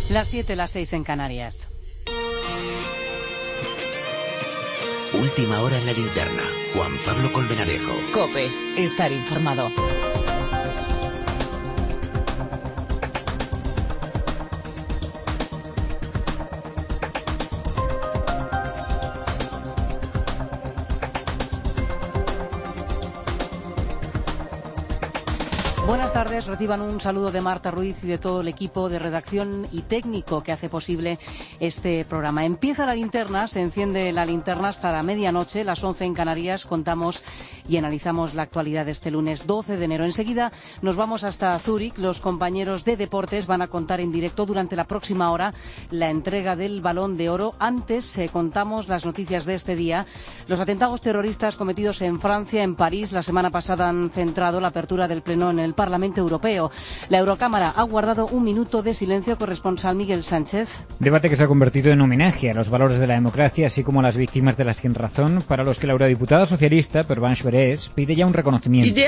Las 7, las 6 en Canarias. Última hora en la linterna. Juan Pablo Colmenarejo. COPE. Estar informado. Buenas tardes, reciban un saludo de Marta Ruiz y de todo el equipo de redacción y técnico que hace posible este programa. Empieza la linterna, se enciende la linterna hasta la medianoche, las 11 en Canarias, contamos y analizamos la actualidad de este lunes 12 de enero. Enseguida nos vamos hasta Zúrich, los compañeros de deportes van a contar en directo durante la próxima hora la entrega del Balón de Oro. Antes contamos las noticias de este día. Los atentados terroristas cometidos en Francia, en París, la semana pasada han centrado la apertura del pleno en el Parlamento Europeo. La Eurocámara ha guardado un minuto de silencio. Corresponsal Miguel Sánchez. Debate que se ha convertido en homenaje a los valores de la democracia, así como a las víctimas de la sinrazón, para los que la eurodiputada socialista Pervenche Berès pide ya un reconocimiento.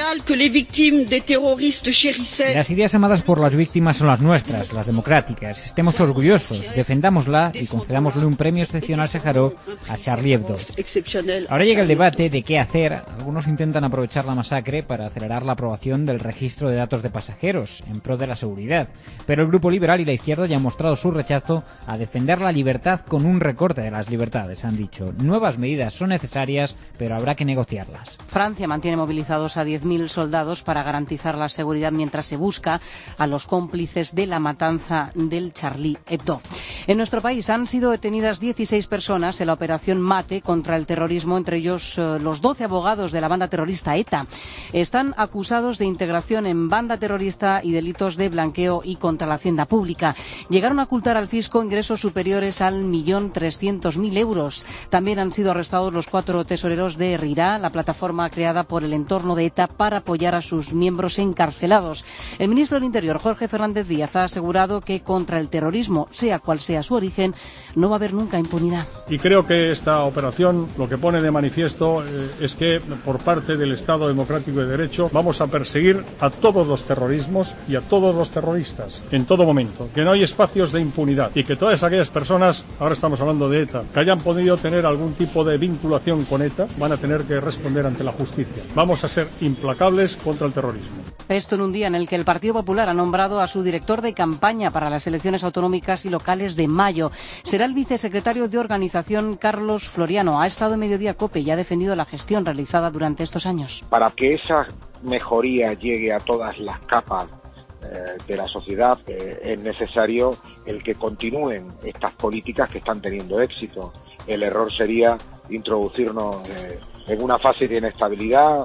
Las ideas amadas por las víctimas son las nuestras, las democráticas. Estemos orgullosos, defendámosla y concedámosle un premio excepcional Sájarov a Charlie Hebdo. Ahora llega el debate de qué hacer. Algunos intentan aprovechar la masacre para acelerar la aprobación del registro de datos de pasajeros en pro de la seguridad, pero el Grupo Liberal y la izquierda ya han mostrado su rechazo a defender la libertad con un recorte de las libertades. Han dicho, nuevas medidas son necesarias, pero habrá que negociarlas. Francia mantiene movilizados a 10.000 soldados para garantizar la seguridad mientras se busca a los cómplices de la matanza del Charlie Hebdo. En nuestro país han sido detenidas 16 personas en la operación Mate contra el terrorismo, entre ellos los 12 abogados de la banda terrorista ETA. Están acusados de integración en banda terrorista y delitos de blanqueo y contra la hacienda pública. Llegaron a ocultar al fisco ingresos superiores al 1.300.000 euros. También han sido arrestados los 4 tesoreros de RIRA, la plataforma creada por el entorno de ETA para apoyar a sus miembros encarcelados. El ministro del Interior, Jorge Fernández Díaz, ha asegurado que contra el terrorismo, sea cual sea su origen, no va a haber nunca impunidad. Y creo que esta operación lo que pone de manifiesto es que por parte del Estado Democrático de Derecho vamos a perseguir a todos los terrorismos y a todos los terroristas en todo momento, que no hay espacios de impunidad y que todas aquellas personas, ahora estamos hablando de ETA, que hayan podido tener algún tipo de vinculación con ETA, van a tener que responder ante la justicia. Vamos a ser implacables contra el terrorismo. Esto en un día en el que el Partido Popular ha nombrado a su director de campaña para las elecciones autonómicas y locales de mayo. Será el vicesecretario de Organización, Carlos Floriano. Ha estado en Mediodía COPE y ha defendido la gestión realizada durante estos años. Para que esa mejoría llegue a todas las capas de la sociedad, es necesario el que continúen estas políticas que están teniendo éxito. El error sería introducirnos en una fase de inestabilidad.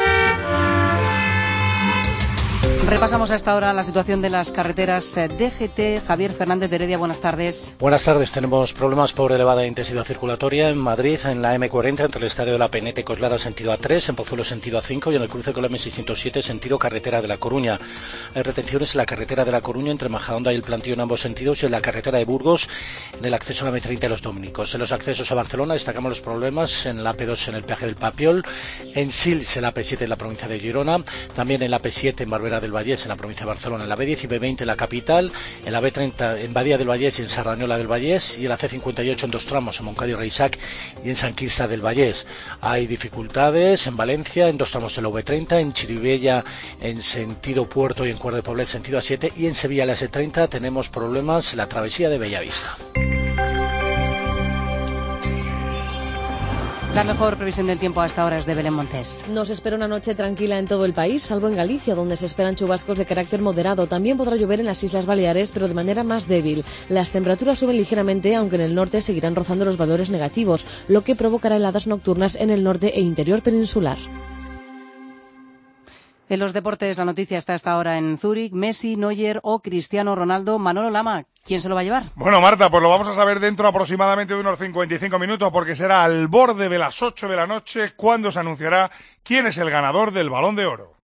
Repasamos a esta hora la situación de las carreteras DGT. Javier Fernández de Heredia, buenas tardes. Buenas tardes. Tenemos problemas por elevada intensidad circulatoria en Madrid, en la M40, entre el Estadio de la Penete y Coslada, sentido A3, en Pozuelo, sentido A5, y en el cruce con la M607, sentido carretera de La Coruña. Hay retenciones en la carretera de La Coruña, entre Majadahonda y el Plantío en ambos sentidos, y en la carretera de Burgos, en el acceso a la M30 y Los Dominicos. En los accesos a Barcelona destacamos los problemas en la AP2 en el peaje del Papiol, en Sils en la AP7 en la provincia de Girona, también en la AP7 en Barberà del Vallès en la provincia de Barcelona, en la B10 y B20 en la capital, en la B30 en Badía del Vallès y en Sardañola del Vallès, y en la C58 en 2 tramos, en Montcada y Reixac y en Sant Quirze del Vallès. Hay dificultades en Valencia, en 2 tramos de la V30, en Chirivella en sentido Puerto y en Cuart de Poblet sentido A7, y en Sevilla en la S30 tenemos problemas en la travesía de Bellavista. La mejor previsión del tiempo a esta hora es de Belén Montes. Nos espera una noche tranquila en todo el país, salvo en Galicia, donde se esperan chubascos de carácter moderado. También podrá llover en las Islas Baleares, pero de manera más débil. Las temperaturas suben ligeramente, aunque en el norte seguirán rozando los valores negativos, lo que provocará heladas nocturnas en el norte e interior peninsular. En los deportes, la noticia está hasta ahora en Zúrich. Messi, Neuer o Cristiano Ronaldo. Manolo Lama, ¿quién se lo va a llevar? Bueno, Marta, pues lo vamos a saber dentro aproximadamente de unos 55 minutos, porque será al borde de las 8 de la noche cuando se anunciará quién es el ganador del Balón de Oro.